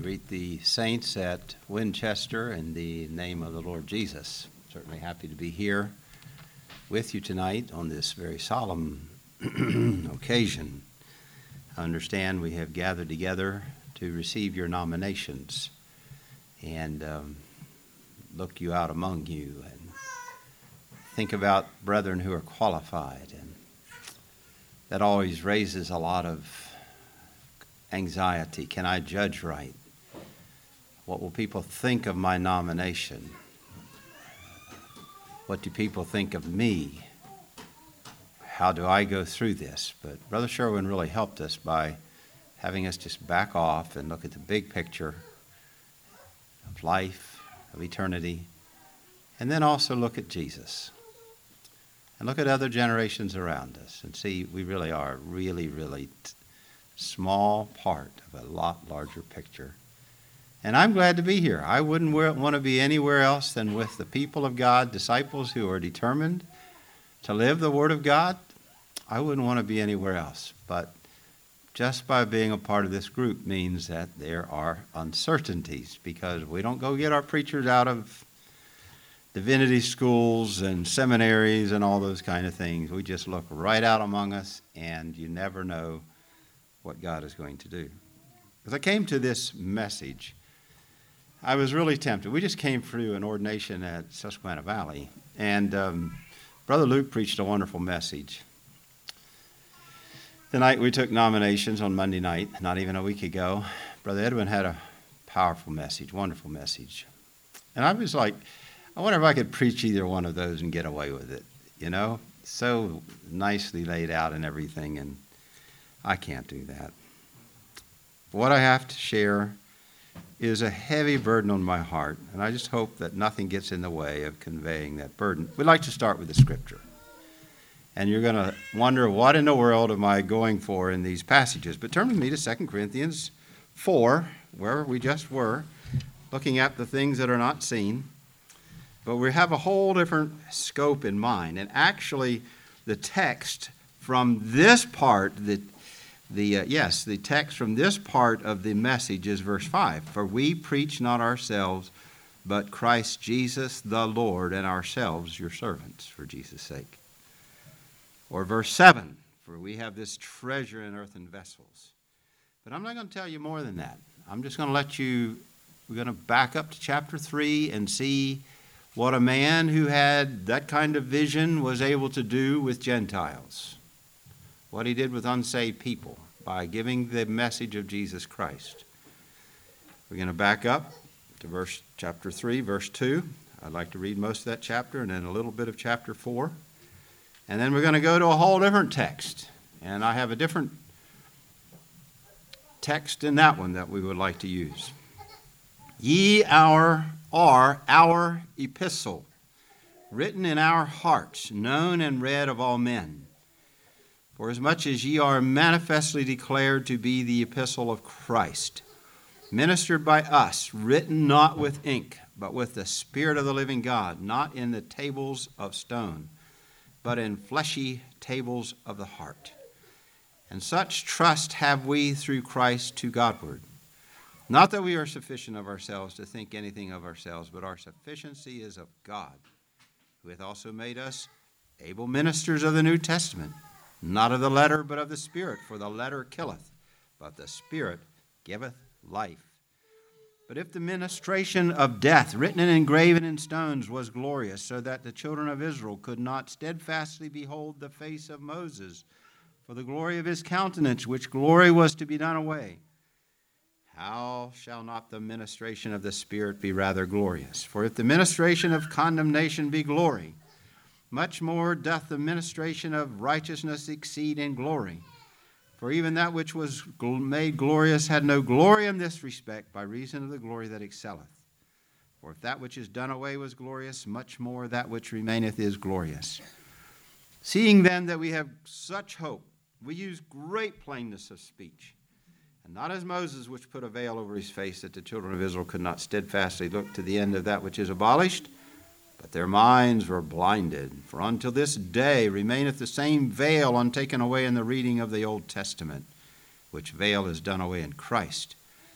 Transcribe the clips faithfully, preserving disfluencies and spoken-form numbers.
Greet the saints at Winchester in the name of the Lord Jesus. Certainly happy to be here with you tonight on this very solemn occasion. I understand we have gathered together to receive your nominations and um, look you out among you and think about brethren who are qualified. And that always raises a lot of anxiety. Can I judge right? What will people think of my nomination? What do people think of me? How do I go through this? But Brother Sherwin really helped us by having us just back off and look at the big picture of life, of eternity, and then also look at Jesus. And look at other generations around us and see we really are a really, really t- small part of a lot larger picture. And I'm glad to be here. I wouldn't want to be anywhere else than with the people of God, disciples who are determined to live the Word of God. I wouldn't want to be anywhere else. But just by being a part of this group means that there are uncertainties, because we don't go get our preachers out of divinity schools and seminaries and all those kind of things. We just look right out among us, and you never know what God is going to do. As I came to this message, I was really tempted. We just came through an ordination at Susquehanna Valley, and um, Brother Luke preached a wonderful message. The night we took nominations on Monday night, not even a week ago, Brother Edwin had a powerful message, wonderful message. And I was like, I wonder if I could preach either one of those and get away with it, you know? So nicely laid out and everything, and I can't do that. What I have to share is a heavy burden on my heart, and I just hope that nothing gets in the way of conveying that burden. We'd like to start with the Scripture. And you're going to wonder, what in the world am I going for in these passages? But turn with me to Second Corinthians four, where we just were, looking at the things that are not seen. But we have a whole different scope in mind. And actually, the text from this part, the, the uh, yes, the text from this part of the message is verse five. For we preach not ourselves, but Christ Jesus the Lord, and ourselves your servants, for Jesus' sake. Or verse seven, for we have this treasure in earthen vessels. But I'm not going to tell you more than that. I'm just going to let you, we're going to back up to chapter three and see what a man who had that kind of vision was able to do with Gentiles. What he did with unsaved people by giving the message of Jesus Christ. We're going to back up to verse chapter three, verse two. I'd like to read most of that chapter and then a little bit of chapter four. And then we're going to go to a whole different text. And I have a different text in that one that we would like to use. Ye our, are our epistle, written in our hearts, known and read of all men. For as much as ye are manifestly declared to be the epistle of Christ, ministered by us, written not with ink, but with the Spirit of the living God, not in the tables of stone, but in fleshy tables of the heart. And such trust have we through Christ to Godward. Not that we are sufficient of ourselves to think anything of ourselves, but our sufficiency is of God, who hath also made us able ministers of the New Testament, not of the letter, but of the Spirit. For the letter killeth, but the Spirit giveth life. But if the ministration of death, written and engraven in stones, was glorious, so that the children of Israel could not steadfastly behold the face of Moses, for the glory of his countenance, which glory was to be done away, how shall not the ministration of the Spirit be rather glorious? For if the ministration of condemnation be glory, much more doth the ministration of righteousness exceed in glory. For even that which was made glorious had no glory in this respect, by reason of the glory that excelleth. For if that which is done away was glorious, much more that which remaineth is glorious. Seeing then that we have such hope, we use great plainness of speech, and not as Moses, which put a veil over his face, that the children of Israel could not steadfastly look to the end of that which is abolished, but their minds were blinded. For until this day remaineth the same veil untaken away in the reading of the Old Testament, which veil is done away in Christ.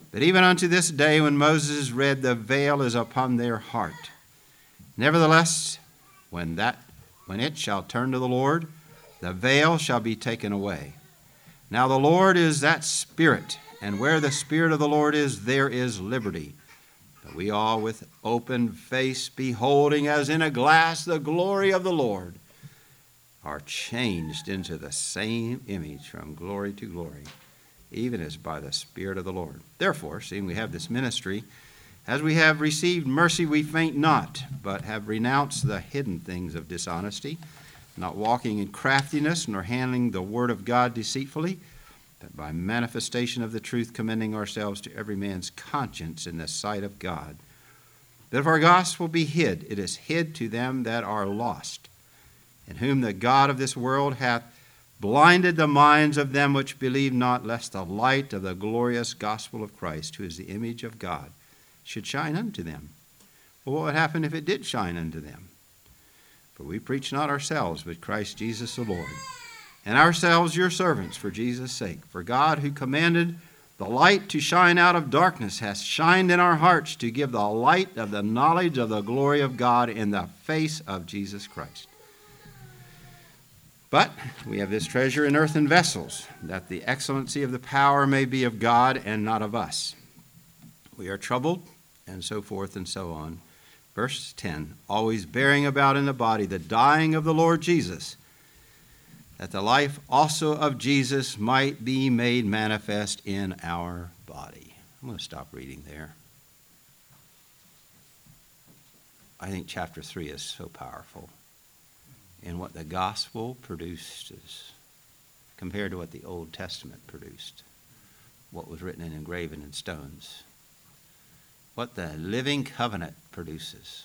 But even unto this day when Moses is read, the veil is upon their heart. Nevertheless, when that when it shall turn to the Lord, the veil shall be taken away. Now the Lord is that Spirit, and where the Spirit of the Lord is, there is liberty. But we all with open face, beholding as in a glass the glory of the Lord, are changed into the same image from glory to glory, even as by the Spirit of the Lord. Therefore, seeing we have this ministry, as we have received mercy, we faint not, but have renounced the hidden things of dishonesty, not walking in craftiness, nor handling the word of God deceitfully, but by manifestation of the truth, commending ourselves to every man's conscience in the sight of God. That if our gospel be hid, it is hid to them that are lost, in whom the God of this world hath blinded the minds of them which believe not, lest the light of the glorious gospel of Christ, who is the image of God, should shine unto them. Well, what would happen if it did shine unto them? For we preach not ourselves, but Christ Jesus the Lord, and ourselves your servants for Jesus' sake. For God, who commanded the light to shine out of darkness, hath shined in our hearts to give the light of the knowledge of the glory of God in the face of Jesus Christ. But we have this treasure in earthen vessels, that the excellency of the power may be of God and not of us. We are troubled, and so forth and so on. Verse ten, always bearing about in the body the dying of the Lord Jesus, that the life also of Jesus might be made manifest in our body. I'm going to stop reading there. I think chapter three is so powerful in what the gospel produces compared to what the Old Testament produced, what was written and engraven in stones, what the living covenant produces.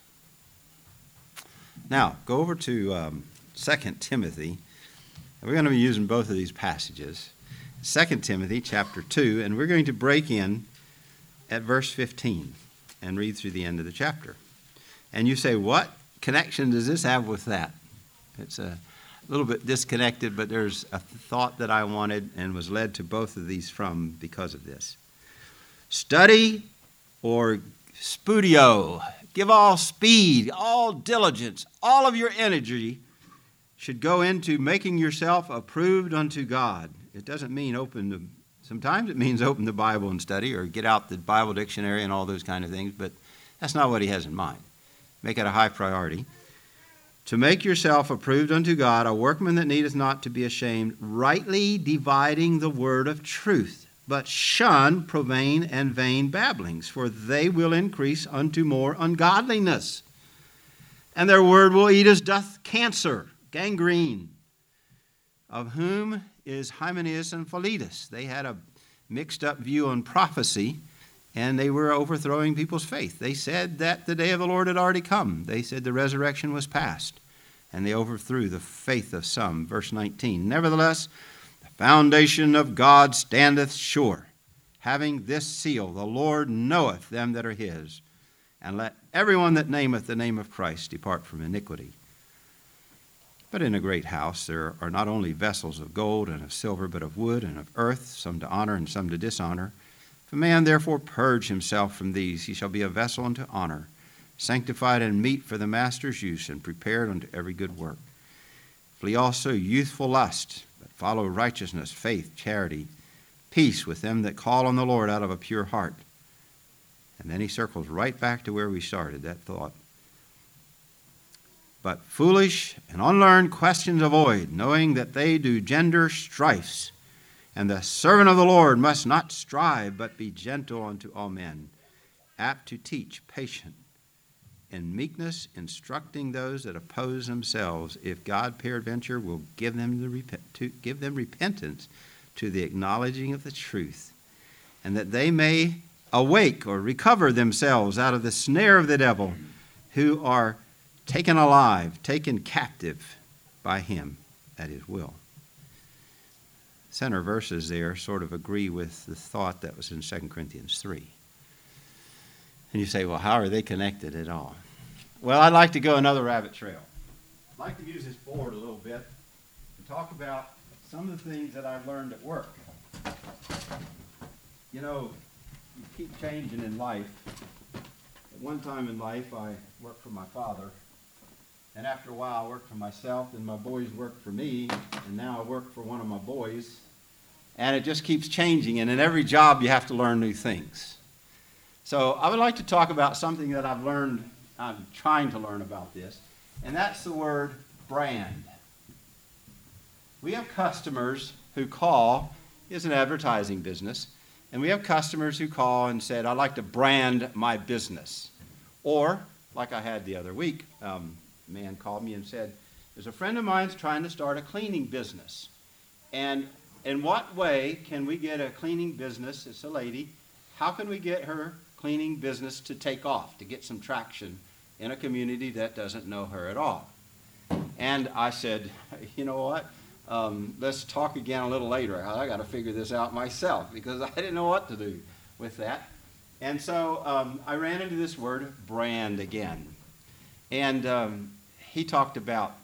Now, go over to um, Second Timothy. We're going to be using both of these passages. Second Timothy chapter two, and we're going to break in at verse fifteen and read through the end of the chapter. And you say, what connection does this have with that? It's a little bit disconnected, but there's a thought that I wanted and was led to both of these from because of this. Study or spudio, give all speed, all diligence, all of your energy should go into making yourself approved unto God. It doesn't mean open the, sometimes it means open the Bible and study or get out the Bible dictionary and all those kind of things, but that's not what he has in mind. Make it a high priority. To make yourself approved unto God, a workman that needeth not to be ashamed, rightly dividing the word of truth. But shun profane and vain babblings, for they will increase unto more ungodliness. And their word will eat as doth cancer, gangrene, of whom is Hymenaeus and Philetus. They had a mixed up view on prophecy, and they were overthrowing people's faith. They said that the day of the Lord had already come. They said the resurrection was past, and they overthrew the faith of some. Verse nineteen, nevertheless, the foundation of God standeth sure, having this seal, the Lord knoweth them that are his, and let everyone that nameth the name of Christ depart from iniquity. But in a great house there are not only vessels of gold and of silver, but of wood and of earth, some to honor and some to dishonor. If a man therefore purge himself from these, he shall be a vessel unto honor, sanctified and meet for the master's use, and prepared unto every good work. Flee also youthful lust, but follow righteousness, faith, charity, peace with them that call on the Lord out of a pure heart. And then he circles right back to where we started, that thought. But foolish and unlearned questions avoid, knowing that they do gender strifes. And the servant of the Lord must not strive, but be gentle unto all men, apt to teach, patient, in meekness, instructing those that oppose themselves, if God peradventure will give them the rep- to give them repentance to the acknowledging of the truth, and that they may awake or recover themselves out of the snare of the devil, who are taken alive, taken captive by him at his will. Center verses there sort of agree with the thought that was in Second Corinthians three. And you say, well, how are they connected at all? Well, I'd like to go another rabbit trail. I'd like to use this board a little bit to talk about some of the things that I've learned at work. You know, you keep changing in life. At one time in life, I worked for my father. And after a while, I worked for myself, and my boys worked for me. And now I work for one of my boys. And it just keeps changing. And in every job, you have to learn new things. So I would like to talk about something that I've learned. I'm trying to learn about this. And that's the word brand. We have customers who call. It's an advertising business. And we have customers who call and said, I'd like to brand my business. Or, like I had the other week, um, a man called me and said, there's a friend of mine's trying to start a cleaning business. And in what way can we get a cleaning business, it's a lady, how can we get her cleaning business to take off, to get some traction in a community that doesn't know her at all? And I said, you know what? Um, let's talk again a little later. I got to figure this out myself because I didn't know what to do with that. And so um, I ran into this word, brand, again. And um, he talked about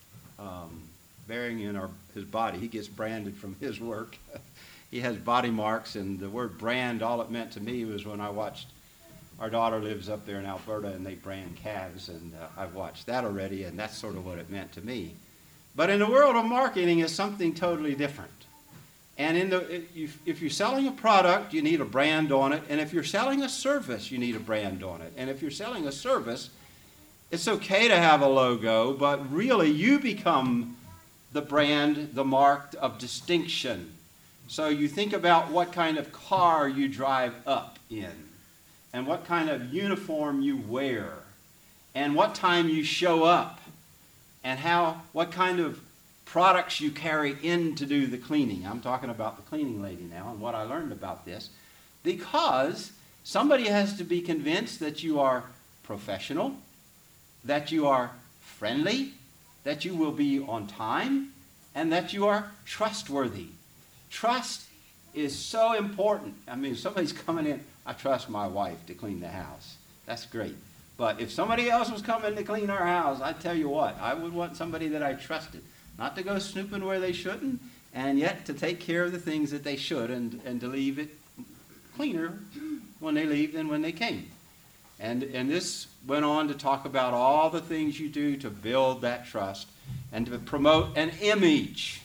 um, bearing in our, his body. He gets branded from his work. He has body marks, and the word brand, all it meant to me was when I watched, our daughter lives up there in Alberta, and they brand calves, and uh, I've watched that already, and that's sort of what it meant to me. But in the world of marketing, it's something totally different. And in the, if you're selling a product, you need a brand on it. And if you're selling a service, you need a brand on it. And if you're selling a service, it's okay to have a logo, but really you become the brand, the mark of distinction. So you think about what kind of car you drive up in, and what kind of uniform you wear, and what time you show up, and how, what kind of products you carry in to do the cleaning. I'm talking about the cleaning lady now and what I learned about this. Because somebody has to be convinced that you are professional, that you are friendly, that you will be on time, and that you are trustworthy. Trust is so important. I mean, if somebody's coming in, I trust my wife to clean the house. That's great. But if somebody else was coming to clean our house, I tell you what, I would want somebody that I trusted. Not to go snooping where they shouldn't, and yet to take care of the things that they should, and, and to leave it cleaner when they leave than when they came. And, and this went on to talk about all the things you do to build that trust and to promote an image.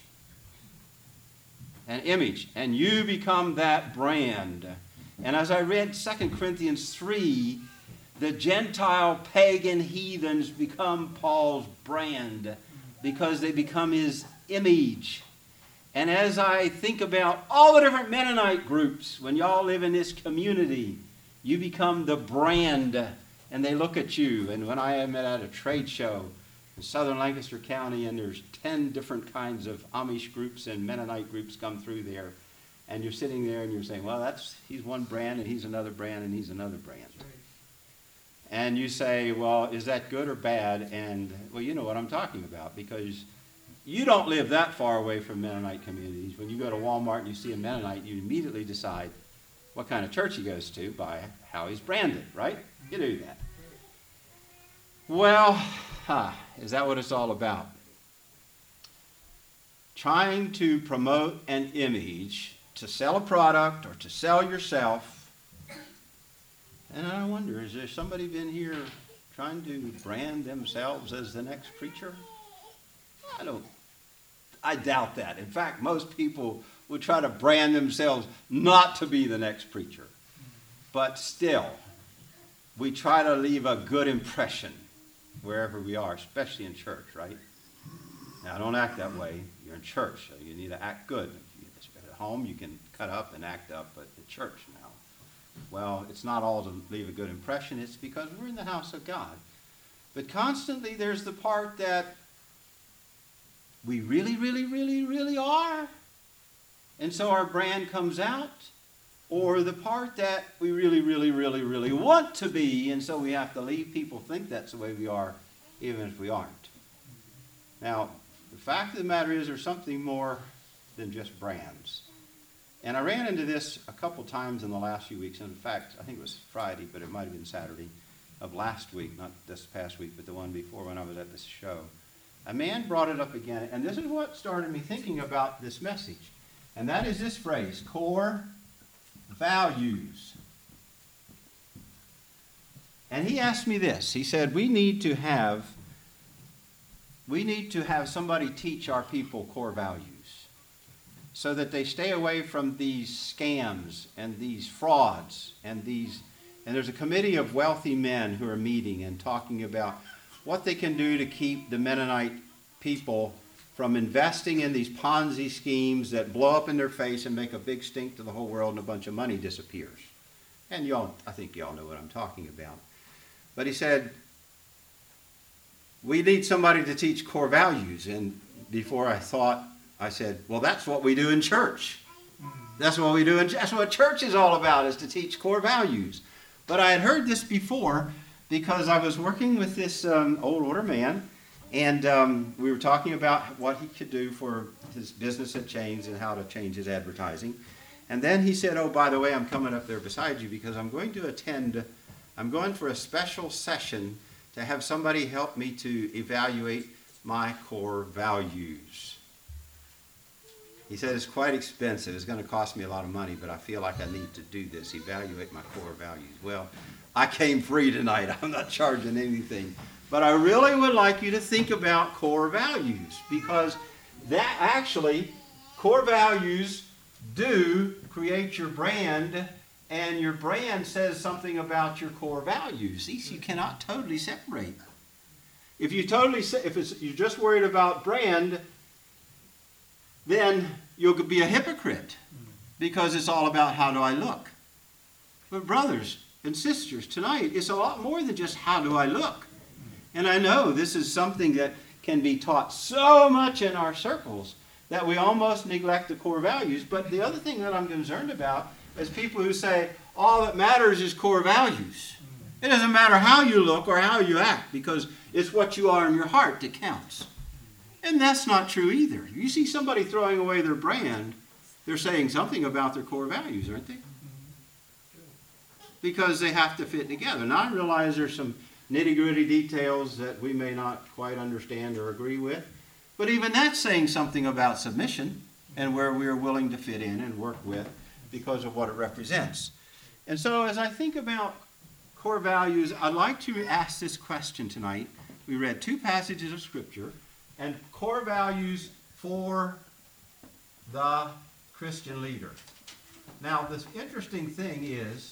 An image. And you become that brand. And as I read Second Corinthians three, the Gentile pagan heathens become Paul's brand because they become his image. And as I think about all the different Mennonite groups, when y'all live in this community, you become the brand, and they look at you. And when I am at a trade show in southern Lancaster County, and there's ten different kinds of Amish groups and Mennonite groups come through there, and you're sitting there and you're saying, well, that's he's one brand, and he's another brand, and he's another brand. And you say, well, is that good or bad? And, well, you know what I'm talking about, because you don't live that far away from Mennonite communities. When you go to Walmart and you see a Mennonite, you immediately decide what kind of church he goes to by how he's branded, right? You do that. Well, huh, is that what it's all about? Trying to promote an image, to sell a product or to sell yourself. And I wonder, is there somebody been here trying to brand themselves as the next preacher? I don't, I doubt that. In fact, most people would try to brand themselves not to be the next preacher. But still, we try to leave a good impression wherever we are, especially in church, right? Now, don't act that way. You're in church, so you need to act good. At home, you can cut up and act up, but at church now, well, it's not all to leave a good impression. It's because we're in the house of God. But constantly there's the part that we really, really, really, really are. And so our brand comes out. Or the part that we really, really, really, really want to be. And so we have to leave people think that's the way we are, even if we aren't. Now, the fact of the matter is there's something more than just brands. And I ran into this a couple times in the last few weeks. In fact, I think it was Friday, but it might have been Saturday of last week, not this past week, but the one before when I was at this show. A man brought it up again, and this is what started me thinking about this message. And that is this phrase, core values. And he asked me this. He said, we need to have, we need to have somebody teach our people core values so that they stay away from these scams and these frauds and these, and there's a committee of wealthy men who are meeting and talking about what they can do to keep the Mennonite people from investing in these Ponzi schemes that blow up in their face and make a big stink to the whole world and a bunch of money disappears. And y'all, I think y'all know what I'm talking about. But he said, we need somebody to teach core values. And before I thought, I said, well, that's what we do in church. That's what we do in that's what church is all about, is to teach core values. But I had heard this before because I was working with this um, old older man, and um, we were talking about what he could do for his business at Chains and how to change his advertising. And then he said, oh, by the way, I'm coming up there beside you because I'm going to attend, I'm going for a special session to have somebody help me to evaluate my core values. He said it's quite expensive. It's going to cost me a lot of money, but I feel like I need to do this, evaluate my core values. Well, I came free tonight. I'm not charging anything. But I really would like you to think about core values, because that actually, core values do create your brand, and your brand says something about your core values. These you cannot totally separate. If you totally, if it's, you're just worried about brand, then you'll be a hypocrite because it's all about how do I look. But brothers and sisters, tonight it's a lot more than just how do I look. And I know this is something that can be taught so much in our circles that we almost neglect the core values. But the other thing that I'm concerned about is people who say all that matters is core values. It doesn't matter how you look or how you act, because it's what you are in your heart that counts. And that's not true either. You see somebody throwing away their brand, they're saying something about their core values, aren't they? Because they have to fit together. Now I realize there's some nitty-gritty details that we may not quite understand or agree with, but even that's saying something about submission and where we are willing to fit in and work with because of what it represents. And so as I think about core values, I'd like to ask this question tonight. We read two passages of Scripture, and core values for the Christian leader. Now, the interesting thing is,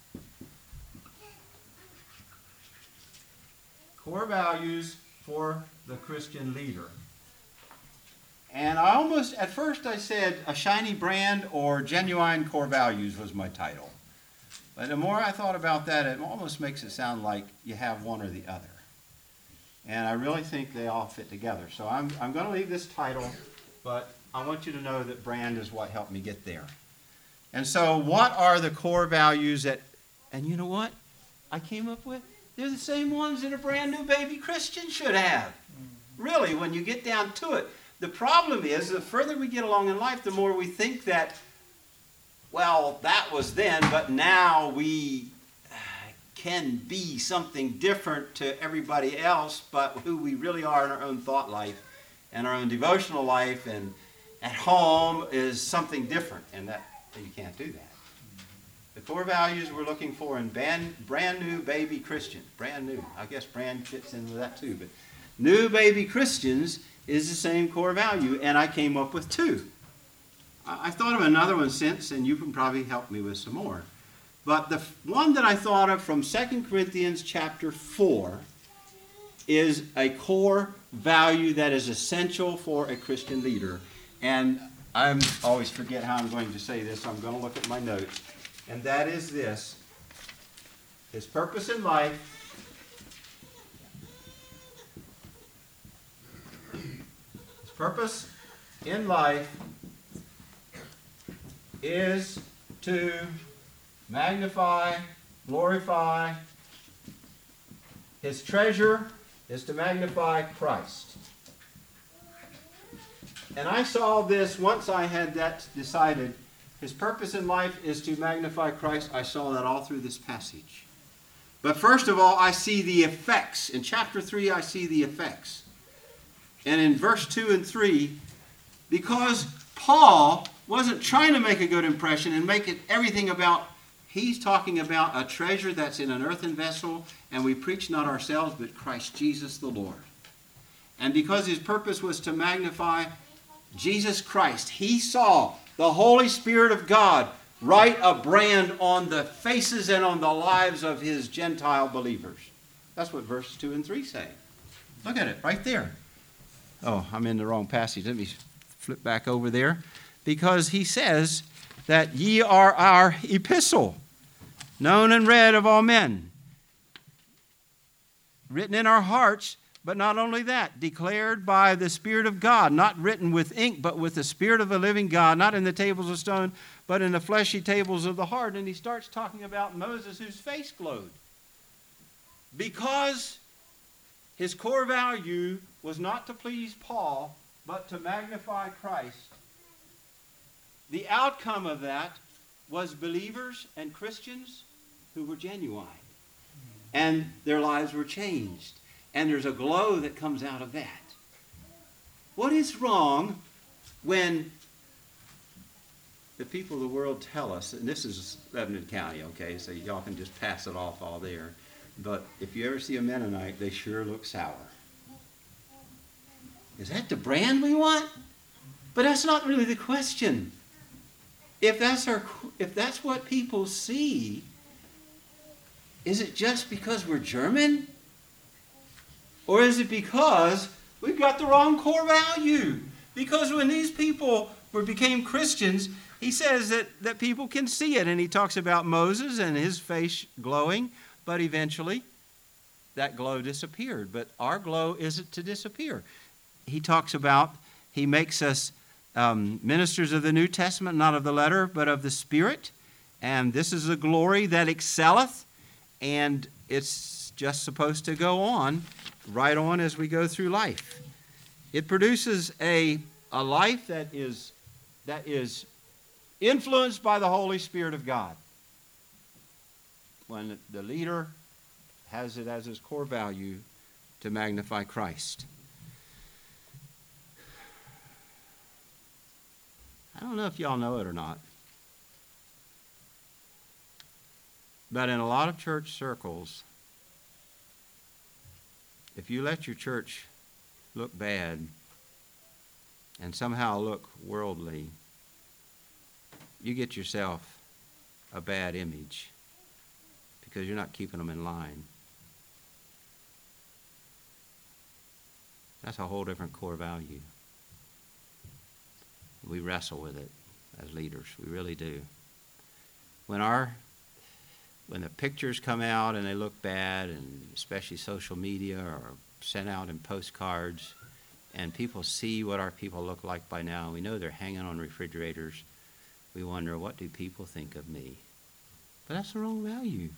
core values for the Christian leader. And I almost, at first I said a shiny brand or genuine core values was my title. But the more I thought about that, it almost makes it sound like you have one or the other. And I really think they all fit together. So I'm, I'm going to leave this title, but I want you to know that brand is what helped me get there. And so what are the core values that, and you know what I came up with? They're the same ones that a brand new baby Christian should have. Really, when you get down to it. The problem is, the further we get along in life, the more we think that, well, that was then, but now we can be something different to everybody else, but who we really are in our own thought life and our own devotional life and at home is something different, and that you can't do that. The core values we're looking for in brand, brand new baby Christians, brand new, I guess brand fits in with that too, but new baby Christians is the same core value, and I came up with two. I, I thought of another one since, and you can probably help me with some more. But the one that I thought of from Second Corinthians chapter four is a core value that is essential for a Christian leader. And I always forget how I'm going to say this, so I'm going to look at my notes. And that is this. His purpose in life His purpose in life is to magnify, glorify. His treasure is to magnify Christ. And I saw this once I had that decided. His purpose in life is to magnify Christ. I saw that all through this passage. But first of all, I see the effects. In chapter three, I see the effects. And in verse two and three, because Paul wasn't trying to make a good impression and make it everything about He's talking about a treasure that's in an earthen vessel, and we preach not ourselves, but Christ Jesus the Lord. And because his purpose was to magnify Jesus Christ, he saw the Holy Spirit of God write a brand on the faces and on the lives of his Gentile believers. That's what verses two and three say. Look at it right there. Oh, I'm in the wrong passage. Let me flip back over there. Because he says that ye are our epistle, known and read of all men, written in our hearts, but not only that, declared by the Spirit of God, not written with ink, but with the Spirit of the living God, not in the tables of stone, but in the fleshy tables of the heart. And he starts talking about Moses, whose face glowed. Because his core value was not to please Paul, but to magnify Christ. The outcome of that was believers and Christians who were genuine. And their lives were changed. And there's a glow that comes out of that. What is wrong when the people of the world tell us, and this is Lebanon County, okay, so y'all can just pass it off all there, but if you ever see a Mennonite, they sure look sour. Is that the brand we want? But that's not really the question. If that's our, if that's what people see, is it just because we're German? Or is it because we've got the wrong core value? Because when these people were, became Christians, he says that, that people can see it. And he talks about Moses and his face glowing, but eventually that glow disappeared. But our glow isn't to disappear. He talks about, he makes us um, ministers of the New Testament, not of the letter, but of the Spirit. And this is a glory that excelleth, and it's just supposed to go on, right on as we go through life. It produces a, a life that is, that is influenced by the Holy Spirit of God. When the leader has it as his core value to magnify Christ. I don't know if y'all know it or not, but in a lot of church circles, if you let your church look bad and somehow look worldly, you get yourself a bad image because you're not keeping them in line. That's a whole different core value. We wrestle with it as leaders. We really do. When our when the pictures come out and they look bad, and especially social media or sent out in postcards, and people see what our people look like by now, we know they're hanging on refrigerators, we wonder, what do people think of me? But that's the wrong value.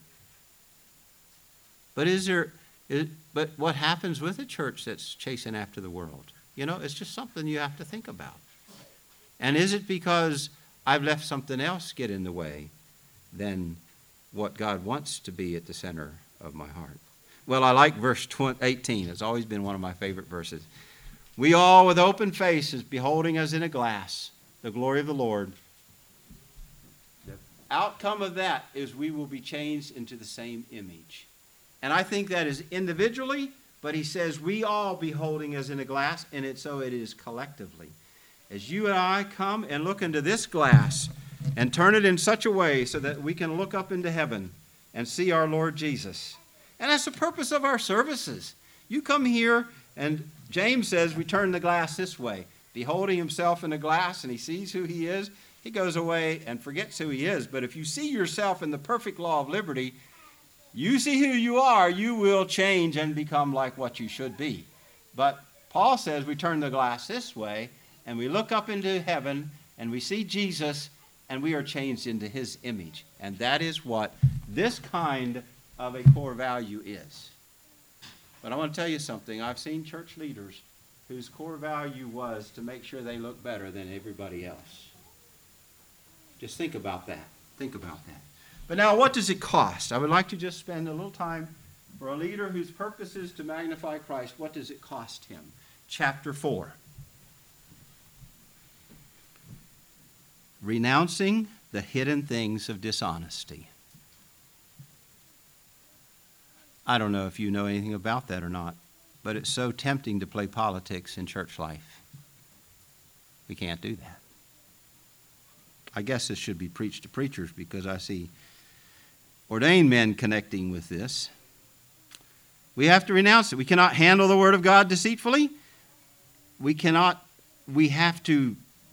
But is there, is, but what happens with a church that's chasing after the world? You know, it's just something you have to think about. And is it because I've left something else get in the way than what God wants to be at the center of my heart? Well, I like verse eighteen. It's always been one of my favorite verses. We all with open faces, beholding as in a glass the glory of the Lord. The outcome of that is we will be changed into the same image. And I think that is individually, but he says we all beholding as in a glass, and it so it is collectively. As you and I come and look into this glass and turn it in such a way so that we can look up into heaven and see our Lord Jesus. And that's the purpose of our services. You come here, and James says we turn the glass this way. Beholding himself in the glass, and he sees who he is, he goes away and forgets who he is. But if you see yourself in the perfect law of liberty, you see who you are, you will change and become like what you should be. But Paul says we turn the glass this way, and we look up into heaven, and we see Jesus, and we are changed into his image. And that is what this kind of a core value is. But I want to tell you something. I've seen church leaders whose core value was to make sure they look better than everybody else. Just think about that. Think about that. But now, what does it cost? I would like to just spend a little time for a leader whose purpose is to magnify Christ. What does it cost him? Chapter four. Renouncing the hidden things of dishonesty. I don't know if you know anything about that or not, but it's so tempting to play politics in church life. We can't do that. I guess this should be preached to preachers because I see ordained men connecting with this. We have to renounce it. We cannot handle the Word of God deceitfully. We cannot, we have to,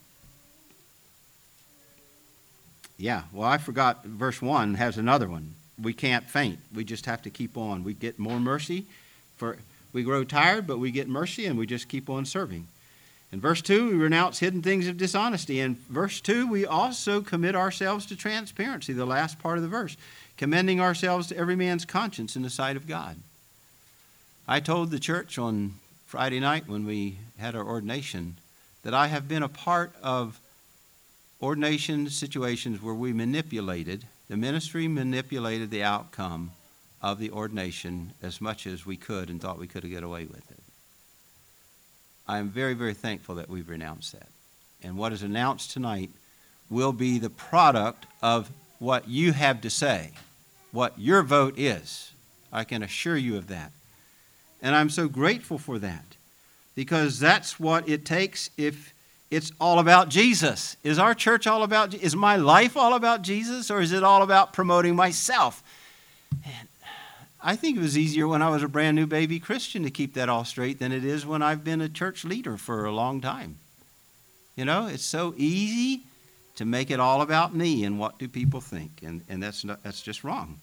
yeah, well, I forgot verse one has another one. We can't faint. We just have to keep on. We get more mercy. For we grow tired, but we get mercy, and we just keep on serving. In verse two, we renounce hidden things of dishonesty. In verse two, we also commit ourselves to transparency, the last part of the verse, commending ourselves to every man's conscience in the sight of God. I told the church on Friday night when we had our ordination that I have been a part of ordination situations where we manipulated, the ministry manipulated the outcome of the ordination as much as we could and thought we could get away with it. I am very, very thankful that we've renounced that. And what is announced tonight will be the product of what you have to say, what your vote is. I can assure you of that. And I'm so grateful for that because that's what it takes if it's all about Jesus. Is our church all about, is my life all about Jesus, or is it all about promoting myself? And I think it was easier when I was a brand new baby Christian to keep that all straight than it is when I've been a church leader for a long time. You know, it's so easy to make it all about me and what do people think, and, and that's not, that's just wrong.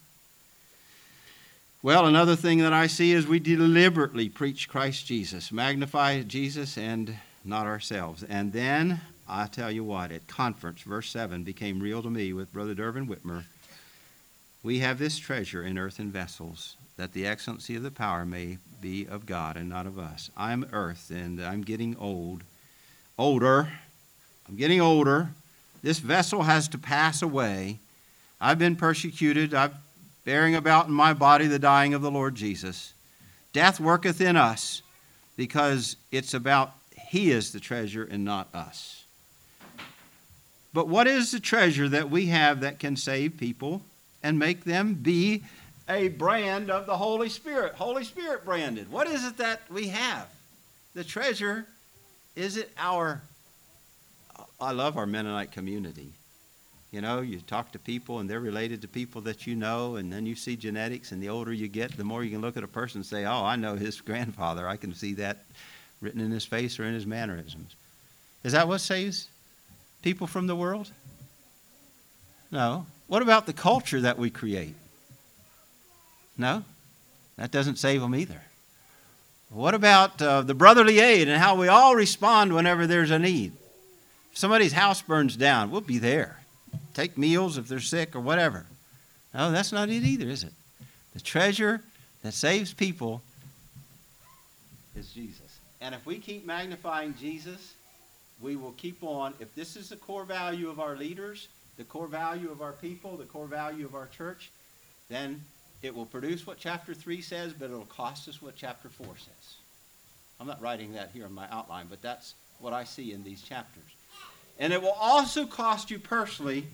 Well, another thing that I see is we deliberately preach Christ Jesus, magnify Jesus and not ourselves. And then, I tell you what, at conference, verse seven became real to me with Brother Dervin Whitmer. We have this treasure in earthen vessels, that the excellency of the power may be of God and not of us. I'm earth, and I'm getting old. Older. I'm getting older. This vessel has to pass away. I've been persecuted. I'm bearing about in my body the dying of the Lord Jesus. Death worketh in us because it's about He is the treasure and not us. But what is the treasure that we have that can save people and make them be a brand of the Holy Spirit? Holy Spirit branded. What is it that we have? The treasure, is it our, I love our Mennonite community. You know, you talk to people and they're related to people that you know, and then you see genetics, and the older you get, the more you can look at a person and say, oh, I know his grandfather. I can see that written in his face or in his mannerisms. Is that what saves people from the world? No. What about the culture that we create? No, that doesn't save them either. What about uh, the brotherly aid and how we all respond whenever there's a need? If somebody's house burns down, we'll be there. Take meals if they're sick or whatever. No, that's not it either, is it? The treasure that saves people is Jesus. And if we keep magnifying Jesus, we will keep on. If this is the core value of our leaders, the core value of our people, the core value of our church, then it will produce what chapter three says, but it'll cost us what chapter four says. I'm not writing that here in my outline, but that's what I see in these chapters. And it will also cost you personally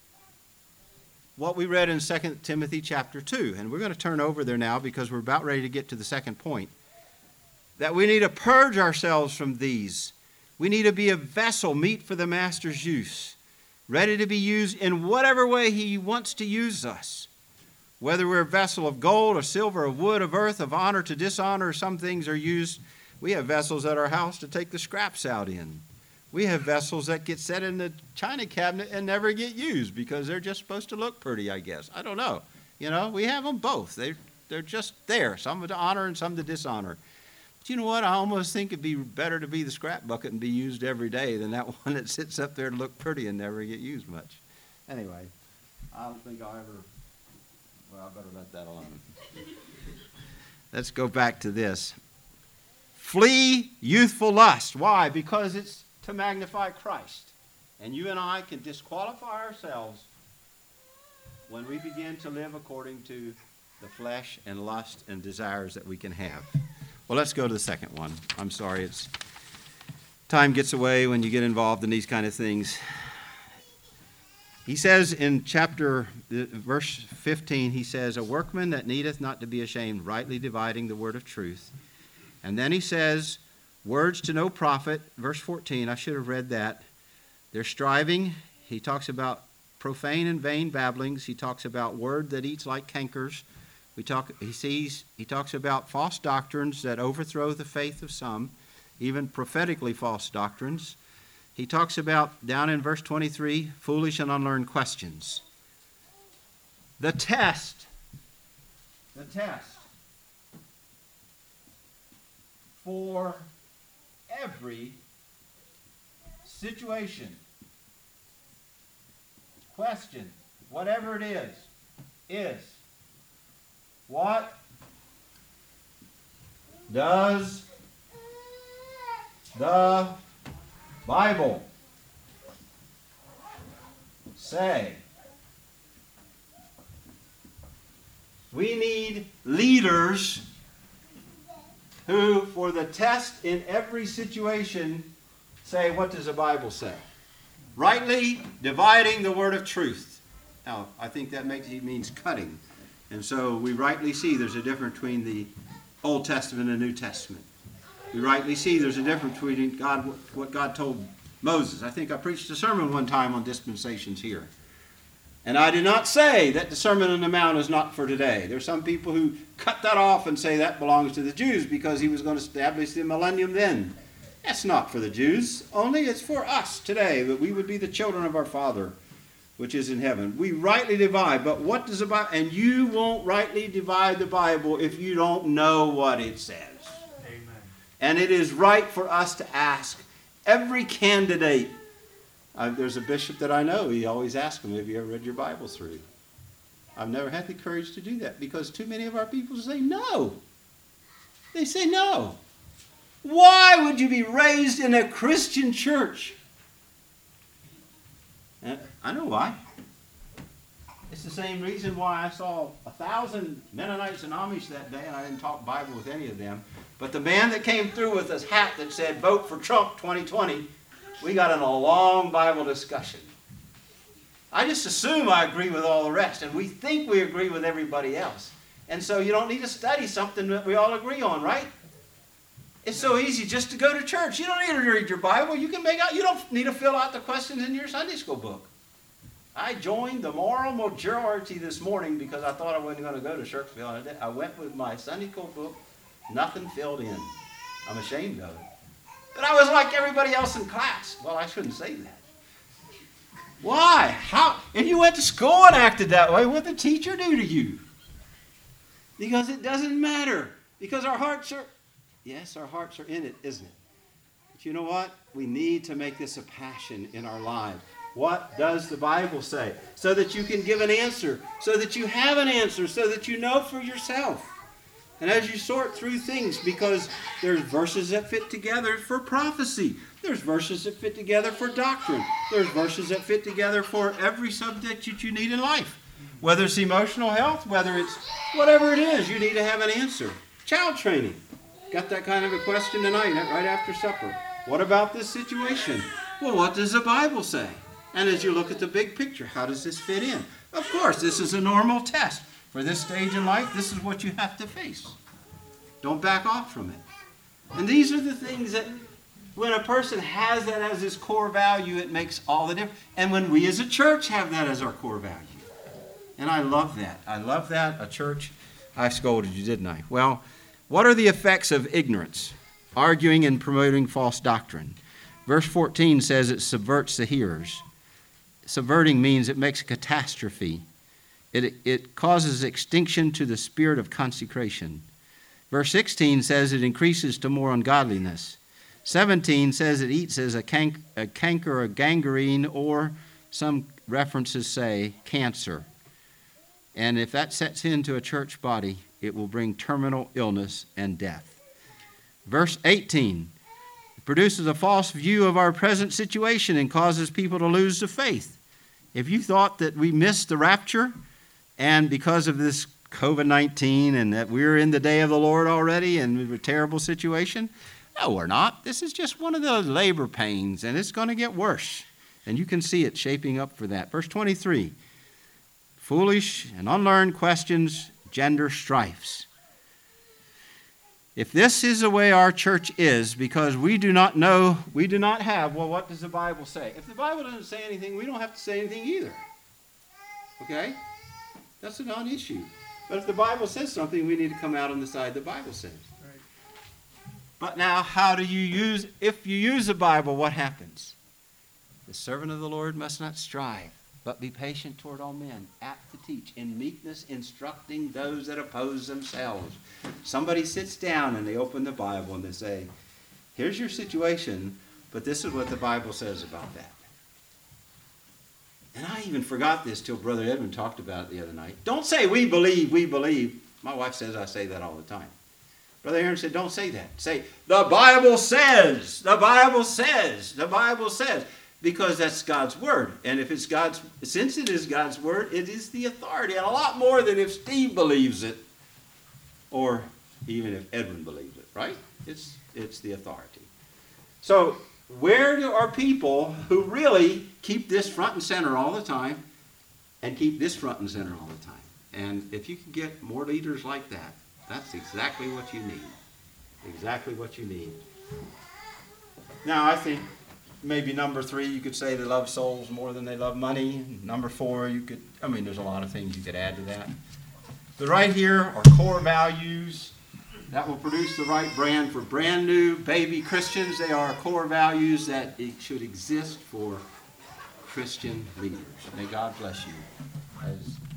what we read in Second Timothy chapter two. And we're going to turn over there now because we're about ready to get to the second point. That we need to purge ourselves from these. We need to be a vessel meet for the Master's use, ready to be used in whatever way He wants to use us. Whether we're a vessel of gold or silver, of wood, of earth, of honor to dishonor, some things are used. We have vessels at our house to take the scraps out in. We have vessels that get set in the china cabinet and never get used because they're just supposed to look pretty, I guess. I don't know. You know, we have them both. They're, they're just there, some to honor and some to dishonor. But you know what? I almost think it'd be better to be the scrap bucket and be used every day than that one that sits up there to look pretty and never get used much. Anyway, I don't think I'll ever, well, I better let that alone. Let's go back to this. Flee youthful lust. Why? Because it's to magnify Christ. And you and I can disqualify ourselves when we begin to live according to the flesh and lust and desires that we can have. Well, let's go to the second one. I'm sorry, it's time gets away when you get involved in these kind of things. He says in chapter, uh, verse fifteen, he says, a workman that needeth not to be ashamed, rightly dividing the word of truth. And then he says, words to no profit, verse fourteen, I should have read that. They're striving. He talks about profane and vain babblings. He talks about word that eats like cankers. We talk, he sees, he talks about false doctrines that overthrow the faith of some, even prophetically false doctrines. He talks about, down in verse twenty-three, foolish and unlearned questions. The test, the test for every situation, question, whatever it is, is what does the Bible say? We need leaders who, for the test in every situation, say, what does the Bible say? Rightly dividing the word of truth. Now, I think that makes, he means cutting. And so we rightly see there's a difference between the Old Testament and the New Testament. We rightly see there's a difference between God, what God told Moses. I think I preached a sermon one time on dispensations here. And I do not say that the Sermon on the Mount is not for today. There's some people who cut that off and say that belongs to the Jews because he was going to establish the millennium then. That's not for the Jews. Only it's for us today, that we would be the children of our Father, which is in heaven. We rightly divide, but what does the Bible... And you won't rightly divide the Bible if you don't know what it says. Amen. And it is right for us to ask every candidate. Uh, there's a bishop that I know, he always asks him, have you ever read your Bible through? I've never had the courage to do that because too many of our people say no. They say no. Why would you be raised in a Christian church? And I know why. It's the same reason why I saw a thousand Mennonites and Amish that day, and I didn't talk Bible with any of them. But the man that came through with his hat that said, vote for Trump twenty twenty, we got in a long Bible discussion. I just assume I agree with all the rest, and we think we agree with everybody else. And so you don't need to study something that we all agree on, right? It's so easy just to go to church. You don't need to read your Bible. You can make out. You don't need to fill out the questions in your Sunday school book. I joined the moral majority this morning because I thought I wasn't going to go to Shirksville. I went with my Sunday school book, nothing filled in. I'm ashamed of it. But I was like everybody else in class. Well, I shouldn't say that. Why? How? If you went to school and acted that way, what did the teacher do to you? Because it doesn't matter. Because our hearts are, yes, our hearts are in it, isn't it? But you know what? We need to make this a passion in our lives. What does the Bible say? So that you can give an answer. So that you have an answer. So that you know for yourself. And as you sort through things, because there's verses that fit together for prophecy. There's verses that fit together for doctrine. There's verses that fit together for every subject that you need in life. Whether it's emotional health, whether it's whatever it is, you need to have an answer. Child training. Got that kind of a question tonight, right after supper. What about this situation? Well, what does the Bible say? And as you look at the big picture, how does this fit in? Of course, this is a normal test. For this stage in life, this is what you have to face. Don't back off from it. And these are the things that when a person has that as his core value, it makes all the difference. And when we as a church have that as our core value. And I love that. I love that. A church, I scolded you, didn't I? Well, what are the effects of ignorance? Arguing and promoting false doctrine. Verse fourteen says it subverts the hearers. Subverting means it makes a catastrophe. It, it causes extinction to the spirit of consecration. Verse sixteen says it increases to more ungodliness. seventeen says it eats as a, cank, a canker, a gangrene, or some references say cancer. And if that sets into a church body, it will bring terminal illness and death. Verse eighteen it produces a false view of our present situation and causes people to lose the faith. If you thought that we missed the rapture, and because of this covid nineteen and that we're in the day of the Lord already and a terrible situation, no, we're not. This is just one of the labor pains, and it's going to get worse. And you can see it shaping up for that. Verse twenty-three, foolish and unlearned questions gender strifes. If this is the way our church is, because we do not know, we do not have, well, what does the Bible say? If the Bible doesn't say anything, we don't have to say anything either. Okay? That's a non-issue. But if the Bible says something, we need to come out on the side the Bible says. Right. But now, how do you use, if you use the Bible, what happens? The servant of the Lord must not strive, but be patient toward all men, apt to teach, in meekness instructing those that oppose themselves. Somebody sits down and they open the Bible and they say, here's your situation, but this is what the Bible says about that. And I even forgot this till Brother Edmund talked about it the other night. Don't say, we believe, we believe. My wife says I say that all the time. Brother Aaron said, don't say that. Say, the Bible says, the Bible says, the Bible says. Because that's God's word. And if it's God's, since it is God's word, it is the authority. And a lot more than if Steve believes it, or even if Edwin believes it, right? It's, it's the authority. So, where do our people who really keep this front and center all the time and keep this front and center all the time? And if you can get more leaders like that, that's exactly what you need. Exactly what you need. Now, I think maybe number three, you could say they love souls more than they love money. Number four, you could, I mean, there's a lot of things you could add to that. But right here are core values that will produce the right brand for brand new baby Christians. They are core values that it should exist for Christian leaders. May God bless you as